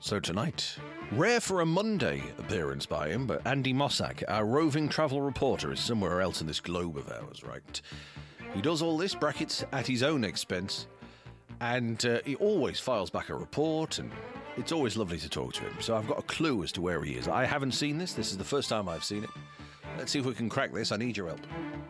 So tonight, rare for a Monday appearance by him, but Andy Mossack, our roving travel reporter, is somewhere else in this globe of ours, right? He does all this, brackets, at his own expense, and he always files back a report, and it's always lovely to talk to him. So I've got a clue as to where he is. I haven't seen this. This is the first time I've seen it. Let's see if we can crack this. I need your help.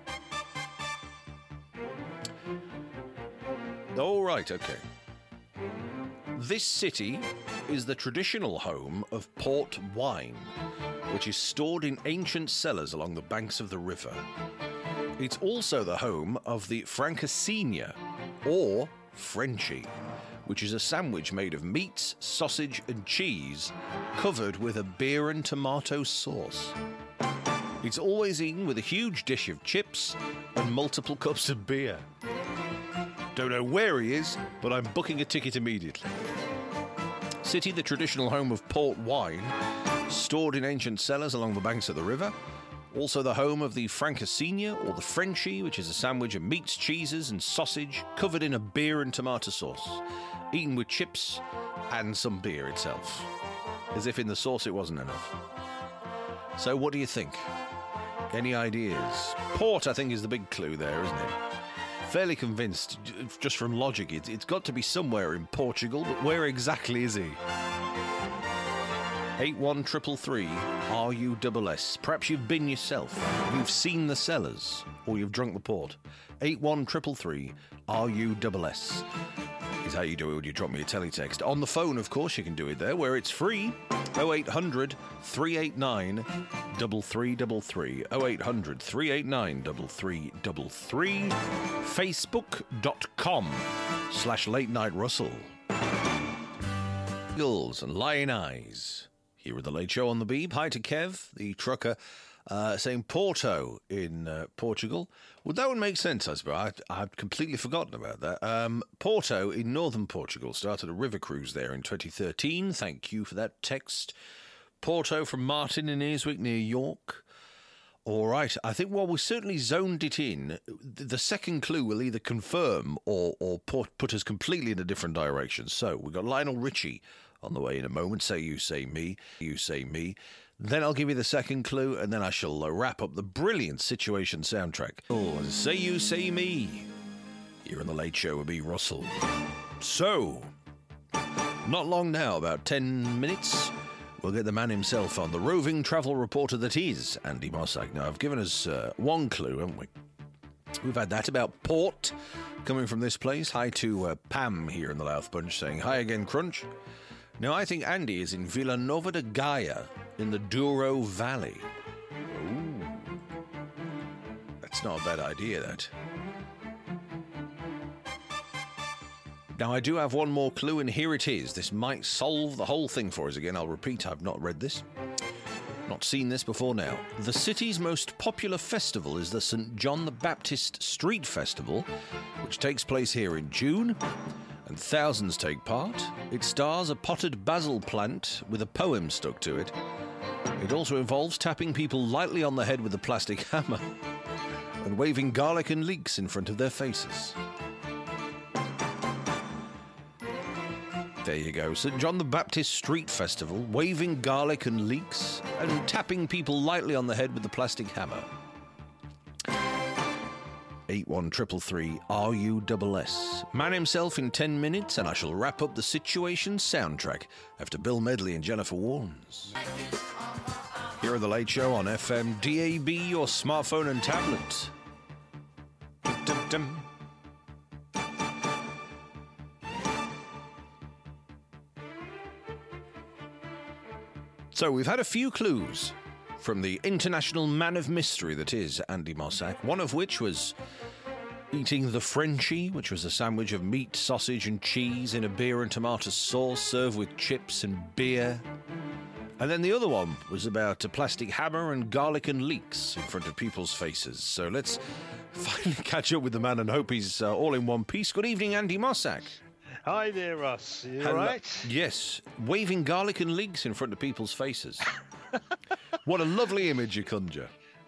All right, okay. This city is the traditional home of port wine, which is stored in ancient cellars along the banks of the river. It's also the home of the Francesinha, or Frenchie, which is a sandwich made of meats, sausage and cheese, covered with a beer and tomato sauce. It's always eaten with a huge dish of chips and multiple cups of beer. Don't know where he is, but I'm booking a ticket immediately. City, the traditional home of port wine, stored in ancient cellars along the banks of the river. Also the home of the Francesinha, or the Frenchie, which is a sandwich of meats, cheeses and sausage, covered in a beer and tomato sauce, eaten with chips and some beer itself. As if in the sauce it wasn't enough. So what do you think? Any ideas? Port, I think, is the big clue there, isn't it? Fairly convinced, just from logic, it's got to be somewhere in Portugal, but where exactly is he? 81333 RUSS. Perhaps you've been yourself, you've seen the cellars, or you've drunk the port. 81333 RUSS is how you do it when you drop me a teletext. On the phone, of course, you can do it there, where it's free. 0800 389 3333. 0800 389 3333. Facebook.com/Late Night Russell. Eagles and Lion Eyes. Here at the Late Show on the Beeb. Hi to Kev, the trucker, saying Porto in Portugal. Well, that would make sense, I suppose. I'd completely forgotten about that. Porto in northern Portugal started a river cruise there in 2013. Thank you for that text. Porto from Martin in Earswick near York. All right. I think while we certainly zoned it in, the second clue will either confirm or put us completely in a different direction. So we've got Lionel Richie on the way in a moment. Say you, say me. You say me. Then I'll give you the second clue, and then I shall wrap up the brilliant Situation soundtrack. Oh, say you, say me. Here on the Late Show with me, Russell. So, not long now, about 10 minutes, we'll get the man himself on, the roving travel reporter that is Andy Mossack. Now, I've given us one clue, haven't we? We've had that about port coming from this place. Hi to Pam here in the Louth Bunch saying, hi again, Crunch. Now, I think Andy is in Villanova de Gaia in the Douro Valley. Ooh. That's not a bad idea, that. Now, I do have one more clue, and here it is. This might solve the whole thing for us again. I'll repeat, I've not read this. Not seen this before now. The city's most popular festival is the St. John the Baptist Street Festival, which takes place here in June, and thousands take part. It stars a potted basil plant with a poem stuck to it. It also involves tapping people lightly on the head with a plastic hammer and waving garlic and leeks in front of their faces. There you go. St. John the Baptist Street Festival, waving garlic and leeks and tapping people lightly on the head with a plastic hammer. 81333 RUSS. Man himself in 10 minutes, and I shall wrap up the Situation soundtrack after Bill Medley and Jennifer Warnes. Here are the Late Show on FM, DAB, your smartphone and tablet. Dum, dum. So we've had a few clues from the international man of mystery that is Andy Mossack, one of which was eating the Frenchie, which was a sandwich of meat, sausage and cheese in a beer and tomato sauce served with chips and beer. And then the other one was about a plastic hammer and garlic and leeks in front of people's faces. So let's finally catch up with the man and hope he's all in one piece. Good evening, Andy Mossack. Hi there, Russ. You all right? Yes. Waving garlic and leeks in front of people's faces. What a lovely image you conjure.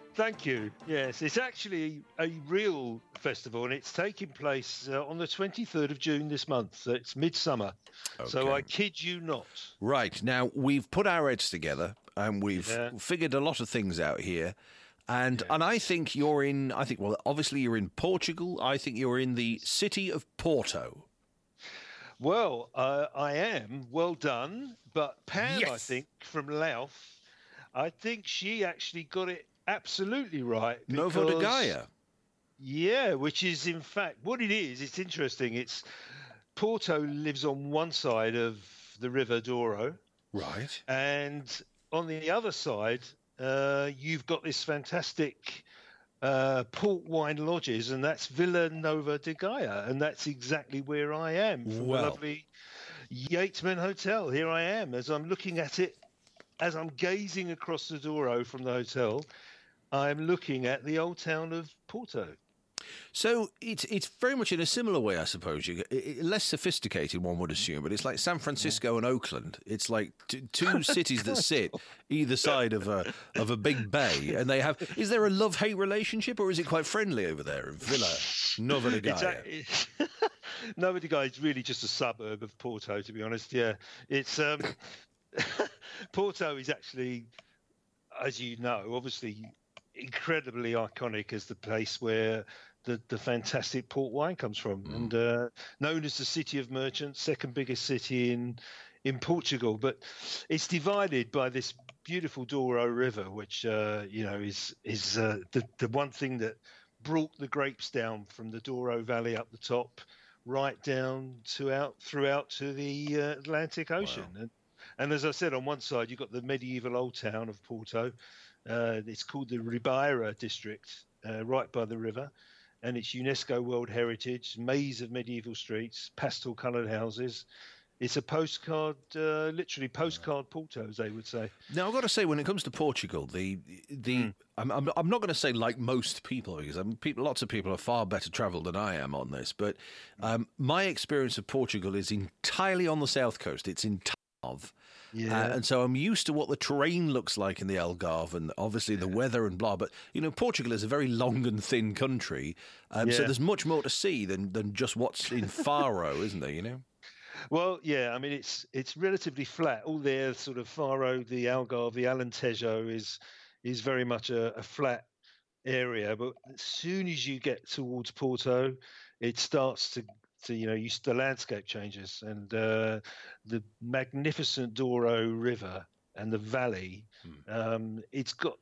Thank you. Yes, it's actually a real festival, and it's taking place on the 23rd of June this month. So it's midsummer. So Okay. I kid you not. Right. Now, we've put our heads together and we've Yeah. figured a lot of things out here. And Yeah. I think well, obviously you're in Portugal. I think you're in the city of Porto. Well, I am. Well done. But Pam, I Yes. think, from Louth, I think she actually got it absolutely right Novo de because, Gaia. yeah, which is in fact what it is. It's interesting. It's Porto lives on one side of the River Douro, Right. and on the other side, you've got this fantastic port wine lodges, and that's Villa Nova de Gaia, and that's exactly where I am from the Well. lovely Yatesman Hotel. Here I am as I'm looking at it, as I'm gazing across the Douro from the hotel. I'm looking at the old town of Porto. So it's very much in a similar way, I suppose. Less sophisticated, one would assume, but it's like San Francisco and Oakland. It's like two cities that sit either side of a big bay, and they have. Is there a love-hate relationship, or is it quite friendly over there in Villa Nova de Gaia? Nova de Gaia is really just a suburb of Porto, to be honest. Yeah, it's Porto is actually, as you know, obviously incredibly iconic as the place where the fantastic port wine comes from, and known as the City of Merchants, second biggest city in Portugal. But it's divided by this beautiful Douro River, which is the one thing that brought the grapes down from the Douro Valley up the top, right down throughout to the Atlantic Ocean. Wow. And as I said, on one side you've got the medieval old town of Porto. It's called the Ribeira district, right by the river, and it's UNESCO World Heritage, maze of medieval streets, pastel-coloured houses. It's a postcard, literally postcard Porto, as they would say. Now, I've got to say, when it comes to Portugal, I'm not going to say like most people, because lots of people are far better travelled than I am on this, but my experience of Portugal is entirely on the south coast. It's in Algarve. Yeah. And so I'm used to what the terrain looks like in the Algarve and obviously the weather and blah. But, Portugal is a very long and thin country. So there's much more to see than just what's in Faro, isn't there, Well, yeah, I mean, it's relatively flat. All there, sort of Faro, the Algarve, the Alentejo is very much a flat area. But as soon as you get towards Porto, it starts to the landscape changes, and the magnificent Douro River and the valley. It's got,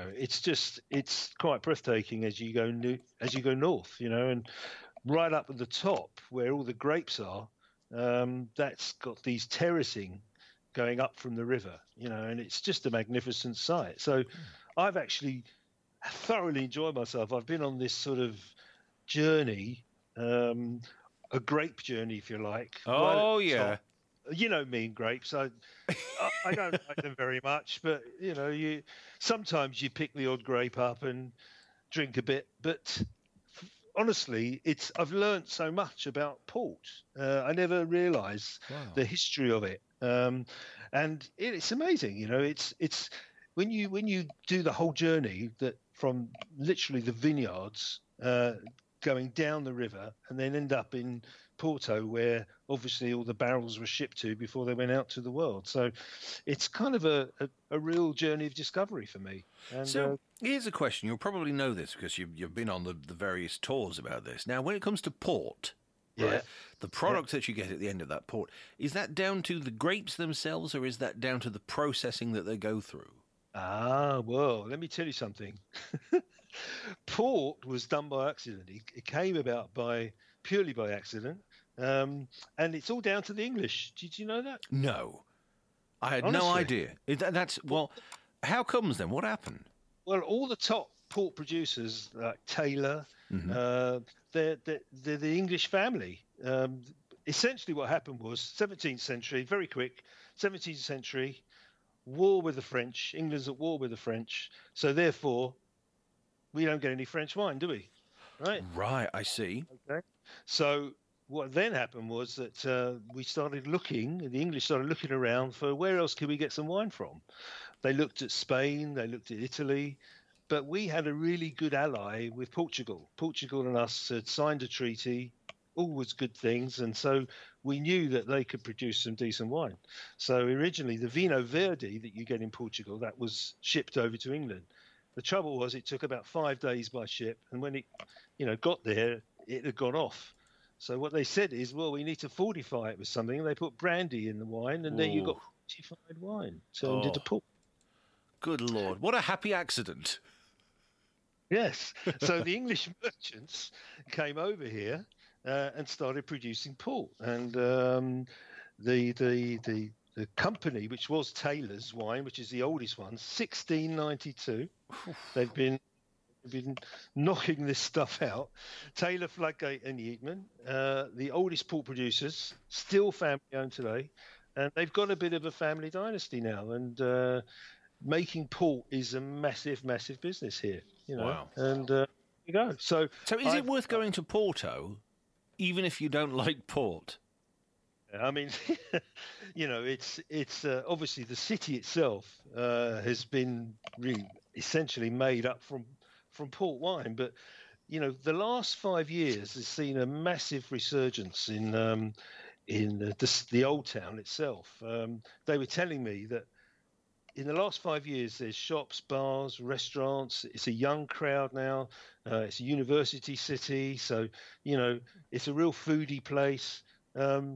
it's quite breathtaking as you go north, and right up at the top where all the grapes are. That's got these terracing going up from the river, and it's just a magnificent sight. So I've actually thoroughly enjoyed myself. I've been on this sort of journey, a grape journey, if you like. Oh, yeah. Top. You know me and grapes. I don't like them very much, but, sometimes you pick the odd grape up and drink a bit, but honestly, I've learned so much about port. I never realised the history of it, and it's amazing. It's when you do the whole journey that from literally the vineyards going down the river and then end up in Porto, where obviously all the barrels were shipped to before they went out to the world. So it's kind of a real journey of discovery for me. And, so here's a question. You'll probably know this because you've been on the various tours about this. Now, when it comes to port, right, the product that you get at the end of that port, is that down to the grapes themselves, or is that down to the processing that they go through? Well, let me tell you something. Port was done by accident. It came about purely by accident, and it's all down to the English. Did you know that? No, I had Honestly. no idea. How comes then? What happened? Well, all the top port producers like Taylor, they're the English family. Essentially, what happened was 17th century, very quick. 17th century, war with the French. England's at war with the French, so therefore we don't get any French wine, do we? Right, I see. Okay. So what then happened was that the English started looking around for where else could we get some wine from. They looked at Spain, they looked at Italy, but we had a really good ally with Portugal. Portugal and us had signed a treaty, all was good things, and so we knew that they could produce some decent wine. So originally, the Vinho Verde that you get in Portugal, that was shipped over to England. The trouble was it took about 5 days by ship, and when it, got there, it had gone off. So what they said is, well, we need to fortify it with something. And they put brandy in the wine, and there you got fortified wine turned into port. Good Lord. What a happy accident. Yes. So the English merchants came over here and started producing port. And the company, which was Taylor's Wine, which is the oldest one, 1692, they've been knocking this stuff out. Taylor, Fladgate and Yeatman, the oldest port producers, still family owned today. And they've got a bit of a family dynasty now. And making port is a massive, massive business here. Wow. And you go. So is it worth going to Porto, even if you don't like port? I mean, it's obviously the city itself has been really essentially made up from port wine, but the last 5 years has seen a massive resurgence in the old town itself. They were telling me that in the last 5 years, there's shops, bars, restaurants. It's a young crowd now. It's a university city, so it's a real foodie place. And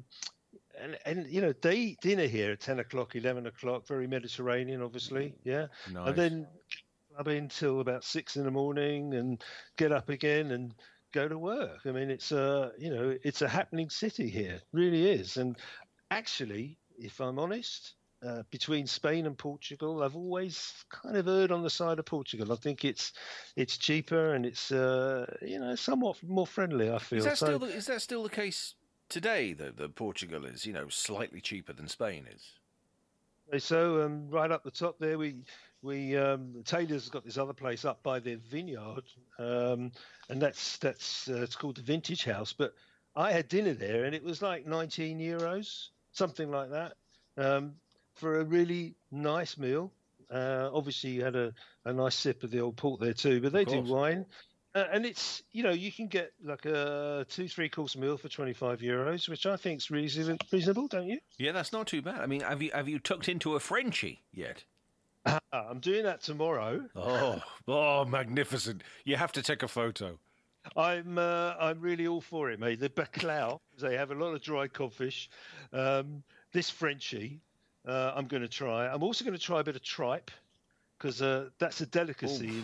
they eat dinner here at 10 o'clock, 11 o'clock, very Mediterranean, obviously, yeah. Nice. And then club in till about 6 in the morning and get up again and go to work. I mean, it's it's a happening city here, really is. And actually, if I'm honest, between Spain and Portugal, I've always kind of erred on the side of Portugal. I think it's cheaper and it's somewhat more friendly, I feel. Is that still the case today, that Portugal is, slightly cheaper than Spain is? So right up the top there, we Taylor's got this other place up by their vineyard, and that's it's called the Vintage House. But I had dinner there, and it was like €19, something like that, for a really nice meal. Obviously, you had a nice sip of the old port there too, but they do wine. And it's, you can get like a 2-3 course meal for €25, which I think is reasonable, don't you? Yeah, that's not too bad. I mean, have you tucked into a Frenchie yet? I'm doing that tomorrow. Oh, magnificent! You have to take a photo. I'm really all for it, mate. The bacalhau, they have a lot of dry codfish. This Frenchie, I'm going to try. I'm also going to try a bit of tripe because that's a delicacy.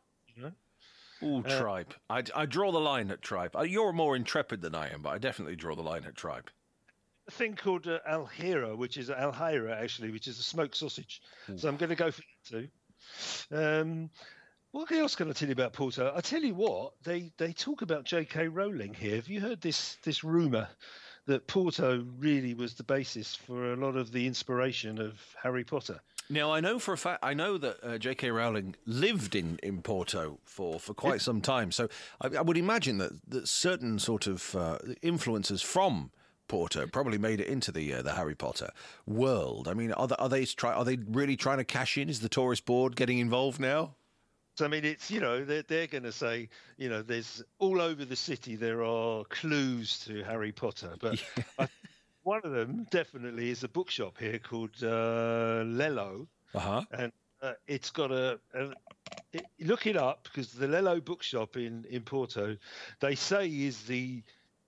Ooh, tripe. I draw the line at tripe. You're more intrepid than I am, but I definitely draw the line at tripe. A thing called Alheira, which is actually, which is a smoked sausage. So I'm going to go for that too. What else can I tell you about Porto? I tell you what, they talk about J.K. Rowling here. Have you heard this rumour that Porto really was the basis for a lot of the inspiration of Harry Potter? Now, I know for a fact, that J.K. Rowling lived in Porto for quite some time. So I would imagine that certain sort of influences from Porto probably made it into the Harry Potter world. I mean, are they really trying to cash in? Is the tourist board getting involved now? I mean, it's, they're going to say, there's all over the city there are clues to Harry Potter, but one of them definitely is a bookshop here called Lello, and it's got look it up because the Lello bookshop in Porto, they say is the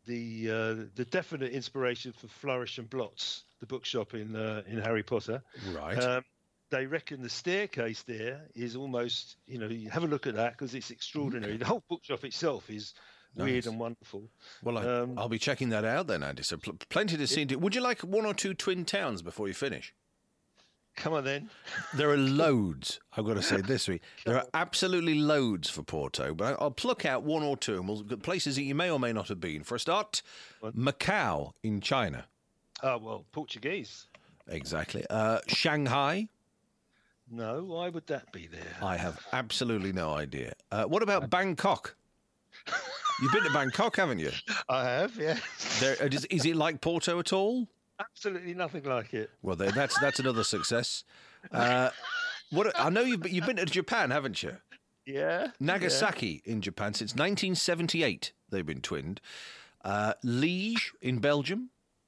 definite inspiration for Flourish and Blots, the bookshop in Harry Potter. Right. They reckon the staircase there is almost, you have a look at that because it's extraordinary. The whole bookshop itself is weird and wonderful. Well, I'll be checking that out then, Andy. So plenty to see. Would you like one or two twin towns before you finish? Come on then. There are loads, I've got to say this week. There are absolutely loads for Porto, but I'll pluck out one or two, and we'll get places that you may or may not have been. For a start, Macau in China. Oh, well, Portuguese. Exactly. Shanghai. No, why would that be there? I have absolutely no idea. What about Bangkok? You've been to Bangkok, haven't you? I have, yeah. Is it like Porto at all? Absolutely nothing like it. Well, that's another success. I know you've been to Japan, haven't you? Yeah. Nagasaki in Japan since 1978. They've been twinned. Liège in Belgium.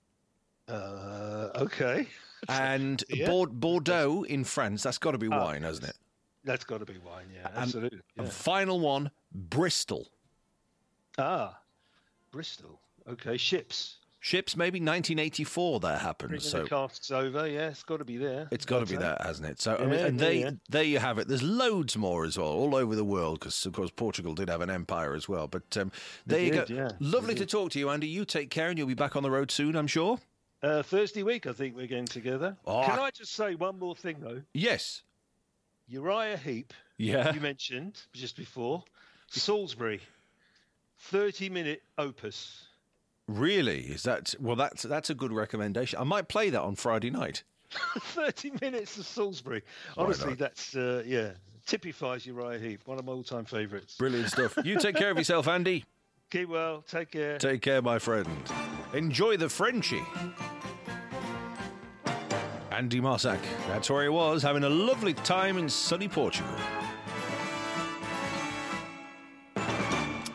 Okay. And Bordeaux in France. That's got to be wine, hasn't it? That's got to be wine, yeah, absolutely. And final one, Bristol. Bristol. Okay, ships. Ships, maybe 1984 that happened. Bringing So the casks over, yeah, it's got to be there. It's got to be that, hasn't it? So, I mean, and there you have it. There's loads more as well, all over the world, because, of course, Portugal did have an empire as well. But there you go. Yeah, Lovely to talk to you, Andy. You take care, and you'll be back on the road soon, I'm sure. Thursday week, I think we're getting together. Can I just say one more thing, though? Yes. Uriah Heep, you mentioned just before. Salisbury, 30-minute opus. Really? Is that... Well, that's a good recommendation. I might play that on Friday night. 30 minutes of Salisbury. Honestly, that's, typifies Uriah Heep, one of my all-time favourites. Brilliant stuff. You take care of yourself, Andy. Keep well. Take care. Take care, my friend. Enjoy the Frenchie. Andy Marsac. That's where he was, having a lovely time in sunny Portugal.